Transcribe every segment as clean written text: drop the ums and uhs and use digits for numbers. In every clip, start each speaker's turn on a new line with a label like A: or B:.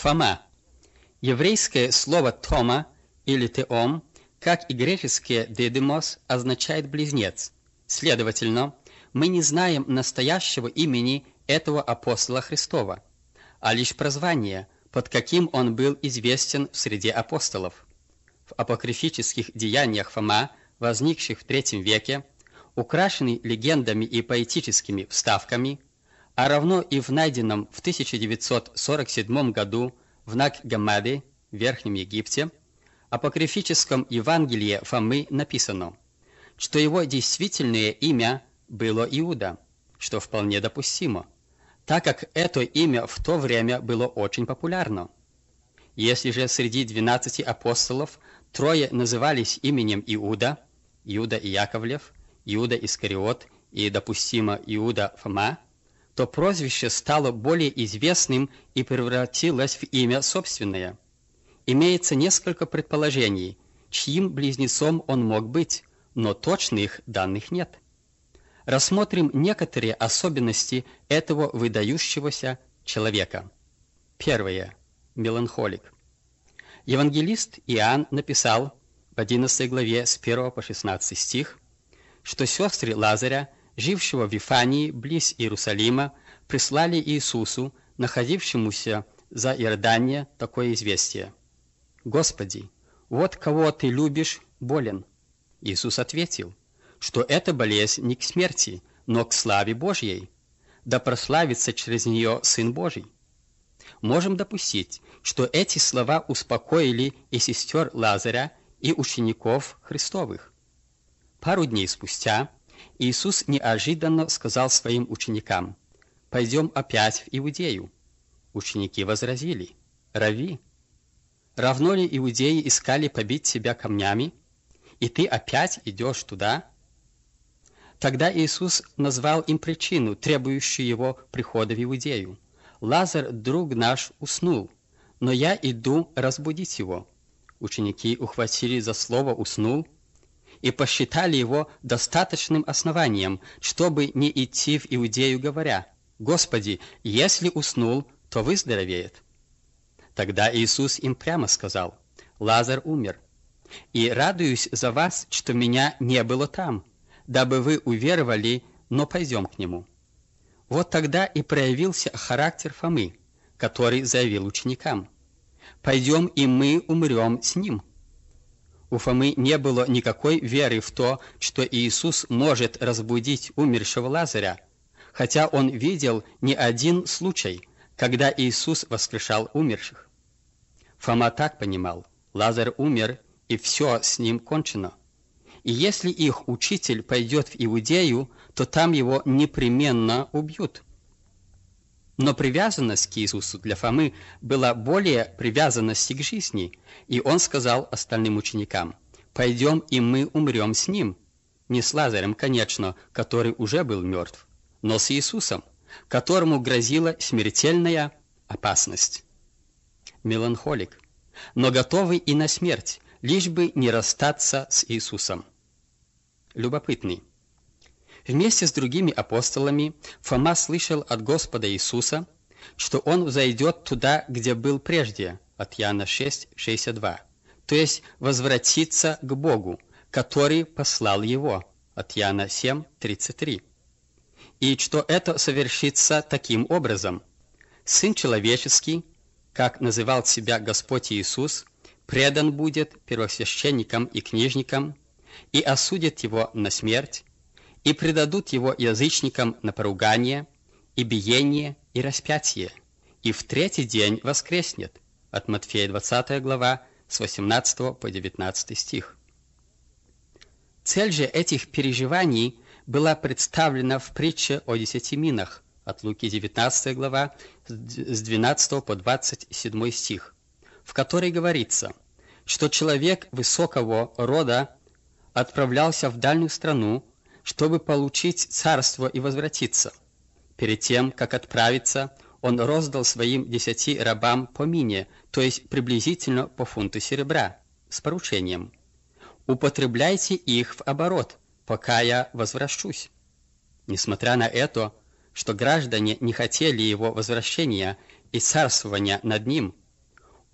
A: Фома. Еврейское слово «тома» или «теом», как и греческое «дидимос», означает «близнец». Следовательно, мы не знаем настоящего имени этого апостола Христова, а лишь прозвание, под каким он был известен в среде апостолов. В апокрифических деяниях Фома, возникших в III веке, украшенный легендами и поэтическими вставками, а равно и в найденном в 1947 году в Наг-Гаммаде, в Верхнем Египте, апокрифическом Евангелии Фомы написано, что его действительное имя было Иуда, что вполне допустимо, так как это имя в то время было очень популярно. Если же среди 12 апостолов трое назывались именем Иуда, Иуда и Яковлев, Иуда Искариот и, допустимо, Иуда Фома, то прозвище стало более известным и превратилось в имя собственное. Имеется несколько предположений, чьим близнецом он мог быть, но точных данных нет. Рассмотрим некоторые особенности этого выдающегося человека. Первое. Меланхолик. Евангелист Иоанн написал в 11 главе с 1 по 16 стих, что сестры Лазаря, жившего в Вифании, близ Иерусалима, прислали Иисусу, находившемуся за Иордания, такое известие. «Господи, вот кого Ты любишь, болен». Иисус ответил, что эта болезнь не к смерти, но к славе Божьей, да прославится через нее Сын Божий. Можем допустить, что эти слова успокоили и сестер Лазаря, и учеников Христовых. Пару дней спустя Иисус неожиданно сказал своим ученикам: «Пойдем опять в Иудею». Ученики возразили: «Рави, равно ли иудеи искали побить тебя камнями, и ты опять идешь туда?» Тогда Иисус назвал им причину, требующую его прихода в Иудею. «Лазарь, друг наш, уснул, но я иду разбудить его». Ученики ухватили за слово «уснул» и посчитали его достаточным основанием, чтобы не идти в Иудею, говоря: «Господи, если уснул, то выздоровеет». Тогда Иисус им прямо сказал: «Лазарь умер, и радуюсь за вас, что меня не было там, дабы вы уверовали, но пойдем к нему». Вот тогда и проявился характер Фомы, который заявил ученикам: «Пойдем, и мы умрем с ним». У Фомы не было никакой веры в то, что Иисус может разбудить умершего Лазаря, хотя он видел не один случай, когда Иисус воскрешал умерших. Фома так понимал: Лазарь умер, и все с ним кончено. И если их учитель пойдет в Иудею, то там его непременно убьют. Но привязанность к Иисусу для Фомы была более привязанности к жизни, и он сказал остальным ученикам: «Пойдем, и мы умрем с ним». Не с Лазарем, конечно, который уже был мертв, но с Иисусом, которому грозила смертельная опасность. Меланхолик, но готовый и на смерть, лишь бы не расстаться с Иисусом. Любопытный. Вместе с другими апостолами Фома слышал от Господа Иисуса, что Он взойдет туда, где был прежде, от Иоанна 6:62, то есть возвратится к Богу, который послал Его, от Иоанна 7:33, и что это совершится таким образом: Сын Человеческий, как называл себя Господь Иисус, предан будет первосвященникам и книжникам, и осудят Его на смерть, и предадут Его язычникам на поругание, и биение, и распятие, и в третий день воскреснет. От Матфея 20 глава, с 18 по 19 стих. Цель же этих переживаний была представлена в притче о 10 минах, от Луки 19 глава, с 12 по 27 стих, в которой говорится, что человек высокого рода отправлялся в дальнюю страну, чтобы получить царство и возвратиться. Перед тем, как отправиться, он роздал своим 10 рабам по мине, то есть приблизительно по фунту серебра, с поручением: «Употребляйте их в оборот, пока я возвращусь». Несмотря на это, что граждане не хотели его возвращения и царствования над ним,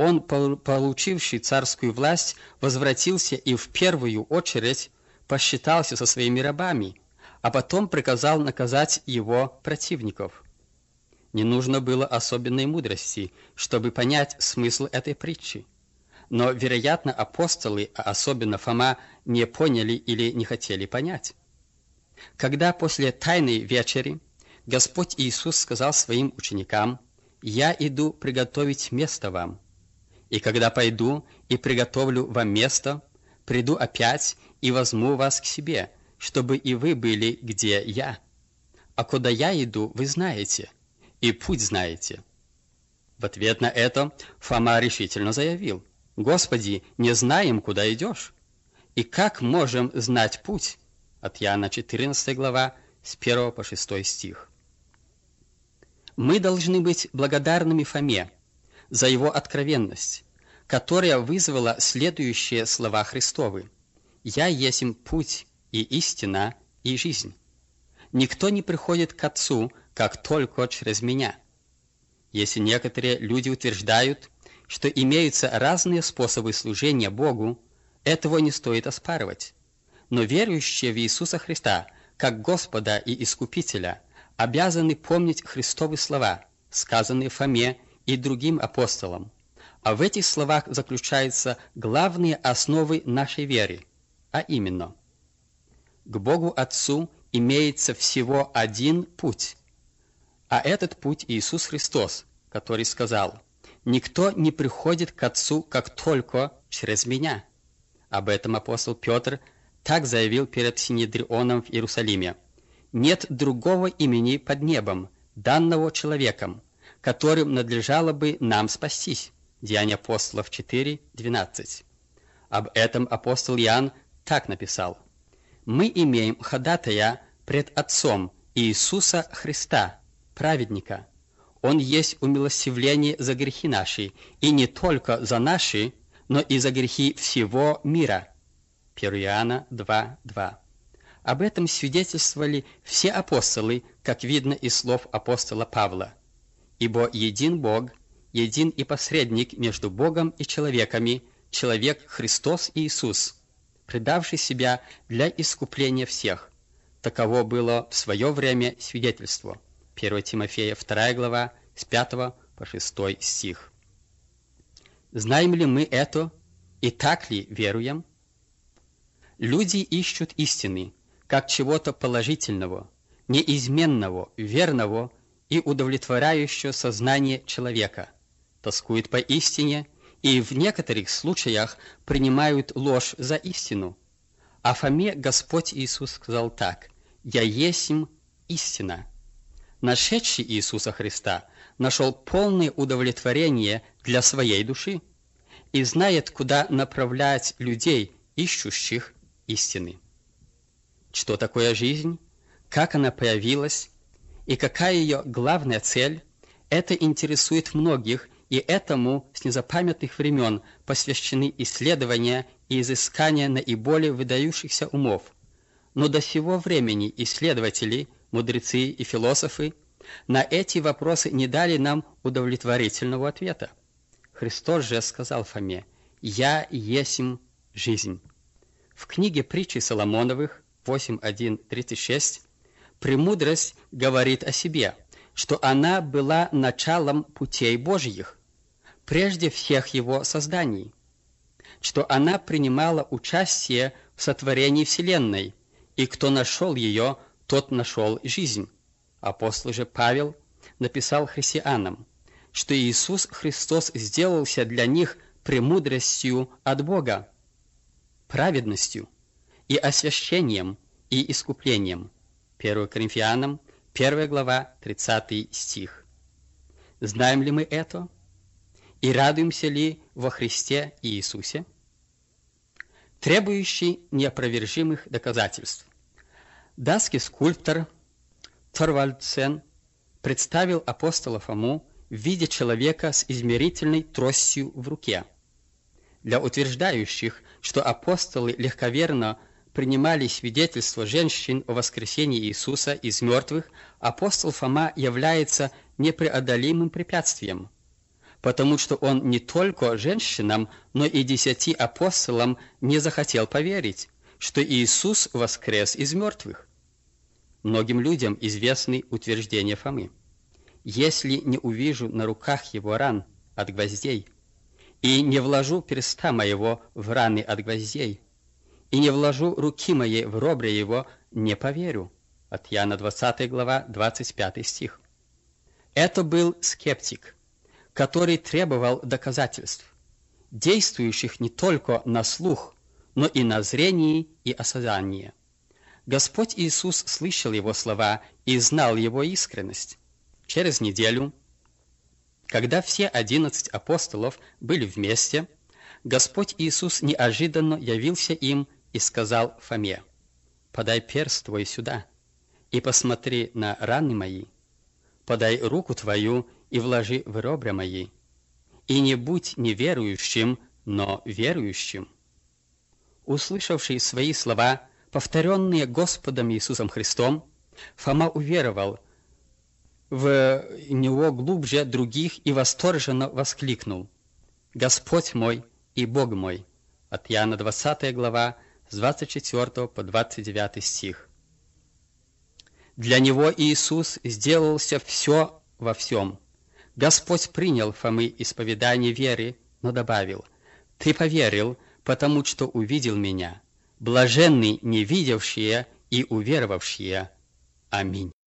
A: Он, получивший царскую власть, возвратился и в первую очередь посчитался со своими рабами, а потом приказал наказать его противников. Не нужно было особенной мудрости, чтобы понять смысл этой притчи. Но, вероятно, апостолы, а особенно Фома, не поняли или не хотели понять. Когда после Тайной вечери Господь Иисус сказал своим ученикам: «Я иду приготовить место вам, и когда пойду и приготовлю вам место, приду опять и возьму вас к себе, чтобы и вы были, где я. А куда я иду, вы знаете, и путь знаете». В ответ на это Фома решительно заявил: «Господи, не знаем, куда идешь, и как можем знать путь?» От Иоанна 14 глава, с 1 по 6 стих. Мы должны быть благодарными Фоме за его откровенность, которая вызвала следующие слова Христовы: «Я есмь путь и истина и жизнь. Никто не приходит к Отцу, как только через меня». Если некоторые люди утверждают, что имеются разные способы служения Богу, этого не стоит оспаривать. Но верующие в Иисуса Христа, как Господа и Искупителя, обязаны помнить Христовы слова, сказанные Фоме и другим апостолам. А в этих словах заключаются главные основы нашей веры, а именно: к Богу Отцу имеется всего один путь, а этот путь Иисус Христос, который сказал: «Никто не приходит к Отцу, как только через Меня». Об этом апостол Петр так заявил перед Синедрионом в Иерусалиме: «Нет другого имени под небом, данного человеком, которым надлежало бы нам спастись». Деяния апостолов 4:12. Об этом апостол Иоанн так написал: «Мы имеем ходатая пред Отцом Иисуса Христа, праведника. Он есть умилостивление за грехи наши, и не только за наши, но и за грехи всего мира». 1 Иоанна 2:2. Об этом свидетельствовали все апостолы, как видно из слов апостола Павла: «Ибо един Бог, един и посредник между Богом и человеками, человек Христос Иисус, предавший себя для искупления всех». Таково было в свое время свидетельство. 1 Тимофея 2 глава, с 5 по 6 стих. Знаем ли мы это, и так ли веруем? Люди ищут истины, как чего-то положительного, неизменного, верного и удовлетворяющего сознание человека, тоскуют по истине и в некоторых случаях принимают ложь за истину. О Фоме Господь Иисус сказал так: «Я есмь истина». Нашедший Иисуса Христа нашел полное удовлетворение для своей души и знает, куда направлять людей, ищущих истины. Что такое жизнь, как она появилась и какая ее главная цель, это интересует многих, и этому с незапамятных времен посвящены исследования и изыскания наиболее выдающихся умов. Но до сего времени исследователи, мудрецы и философы на эти вопросы не дали нам удовлетворительного ответа. Христос же сказал Фоме: «Я есмь жизнь». В книге притчи Соломоновых 8:1-36 «Премудрость говорит о себе, что она была началом путей Божьих, прежде всех его созданий, что она принимала участие в сотворении вселенной, и кто нашел ее, тот нашел жизнь». Апостол же Павел написал христианам, что Иисус Христос сделался для них премудростью от Бога, праведностью и освящением и искуплением. 1 Коринфянам 1 глава 30 стих. Знаем ли мы это? И радуемся ли во Христе Иисусе? Требующий неопровержимых доказательств. Датский скульптор Торвальдсен представил апостола Фому в виде человека с измерительной тростью в руке. Для утверждающих, что апостолы легковерно принимали свидетельство женщин о воскресении Иисуса из мертвых, апостол Фома является непреодолимым препятствием. потому что он не только женщинам, но и 10 апостолам не захотел поверить, что Иисус воскрес из мертвых. Многим людям известны утверждения Фомы. «Если не увижу на руках его ран от гвоздей, и не вложу перста моего в раны от гвоздей, и не вложу руки моей в ребра его, не поверю». От Иоанна 20 глава, 25 стих. Это был скептик, который требовал доказательств, действующих не только на слух, но и на зрение и осознание. Господь Иисус слышал его слова и знал его искренность. Через неделю, когда все 11 апостолов были вместе, Господь Иисус неожиданно явился им и сказал Фоме: «Подай перст твой сюда и посмотри на раны мои, подай руку твою и вложи в ребра мои, и не будь неверующим, но верующим». Услышавший свои слова, повторенные Господом Иисусом Христом, Фома уверовал в Него глубже других и восторженно воскликнул: «Господь мой и Бог мой!» От Иоанна 20 глава, с 24 по 29 стих. Для него Иисус сделался все во всем. Господь принял Фомы исповедание веры, но добавил: «Ты поверил, потому что увидел Меня. Блаженны не видевшие и уверовавшие». Аминь.